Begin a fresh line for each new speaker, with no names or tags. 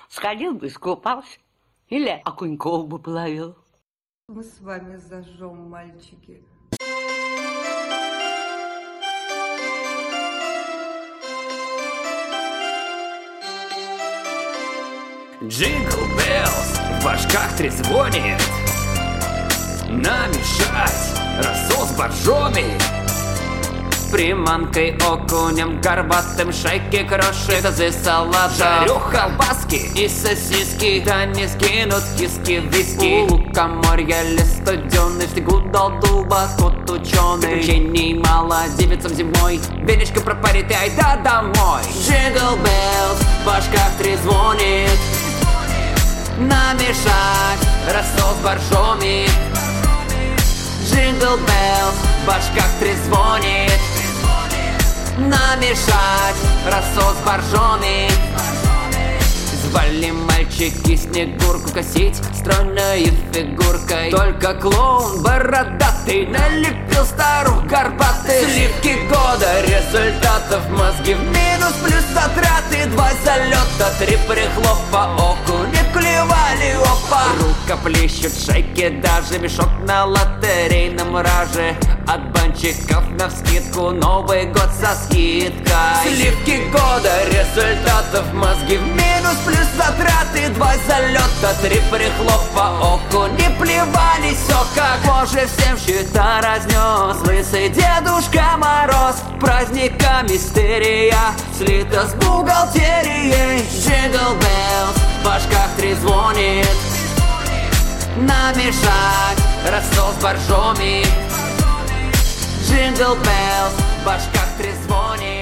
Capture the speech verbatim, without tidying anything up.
Сходил бы, искупался. Или окуньков бы половил.
Мы с вами зажжем, мальчики.
Джингл Беллс в башках трезвонит. Намешать рассол с боржоми. Приманкой, окунем, горбатым, шайки, крошек, тазы, салат, жарю колбаски и сосиски. Да не сгинут киски, виски. У лукоморья лес студеный, в снегу дал дуба, кот ученый. Приключений мало девицам зимой, величко пропарит и айда домой. Джингл Беллс в башках трезвонит. Намешать рассол с боржоми. Джингл Беллс в башках трезвонит. Намешать рассол с боржоми. Звали мальчики снегурку косить стройной фигуркой. Только клоун бородатый налепил старух горбатых. Сливки года результатов, мозги в минус, плюс затраты. Два залета, три прихлопа, окуни клевали, опа. Рука плещут шайки, даже мешок на лотерейном раже. От банчиков навскидку Новый год со скидкой. Сливки года результатов, мозги в минус, плюс затраты. Два залета, три прихлопа, окуни плевались. Все как позже всем счета разнес лысый Дедушка Мороз. Праздника мистерия слита с бухгалтерией. Джингл Беллс в башках трезвонит. Намешать рассол с боржоми. Джингл Беллс в башках трезвонит.